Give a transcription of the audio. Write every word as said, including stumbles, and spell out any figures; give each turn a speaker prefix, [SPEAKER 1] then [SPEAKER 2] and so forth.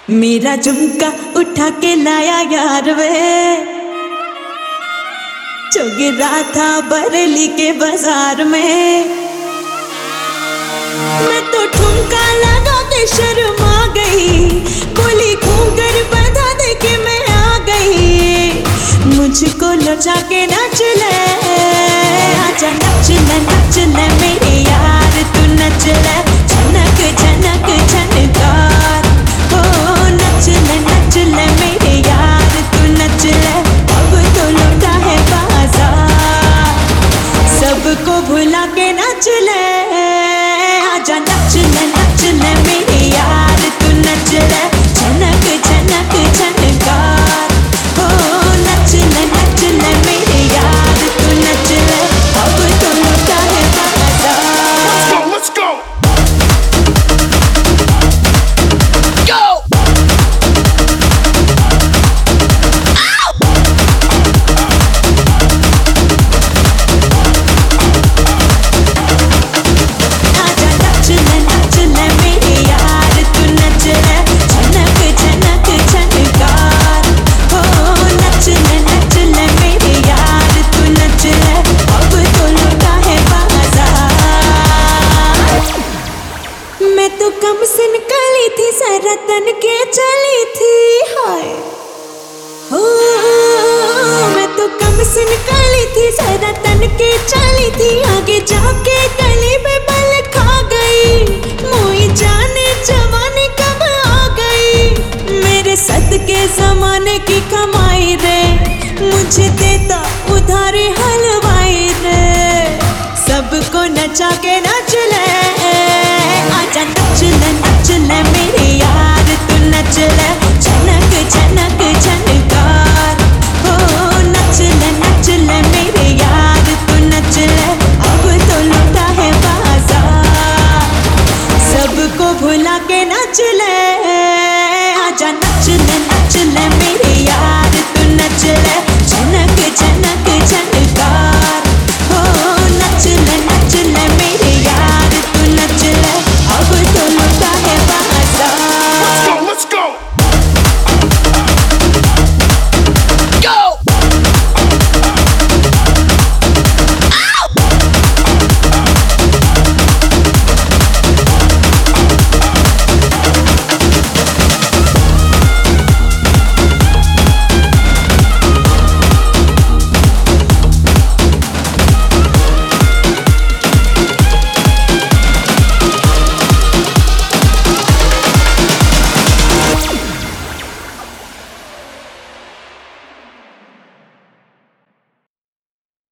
[SPEAKER 1] मेरा झुमका उठा के लाया यार वे, जो गिरा था बरेली के बाजार में। मैं तो ठुमका लगा के शर्मा गई, बोली घूंघट बंधा दे के मैं आ गई। मुझको लचा के नाच ले, आजा नच ले नच ले मेरे यार, तू नच ले झनक झनक झनकार। हो नच ले नच ले मेरे यार, तू नच ले अब तो लौटा है बाजार। सबको भुला के नाच ले, आजा नच ले नच ले मेरे यार, तू नच ले झनक झनक झनकार। हो नच ले नच ले मेरे यार, तू नच ले अब तो लौटा है बाजार।
[SPEAKER 2] Let's go, let's go. Go.
[SPEAKER 1] आजा नच ले नच ले मेरे यार, तू नच ले झनक झनक झनकार। हो नच ले नच ले मेरे यार, तू नच ले अब तो लौटा है बाजार। मैं तो कम सिन काली थी, सारा तन के चली थी हाय। हो मैं तो कम सिन काली थी, सारा तन के चली थी। आगे जाके गली में बल खा गई, मोई जाने जवानी कब आ गई। मेरे सदके जमाने की कमाई रे, मुझे देता उधारी हलवाई रे। सबको नचा के नाच ले, आजा नच ले नच ले मेरे यार, तू नच ले झनक झनक झनकार। हो नच ले नच ले मेरे यार, तू नच ले अब तो लौटा है बाजार। सबको भुला के नाच ले,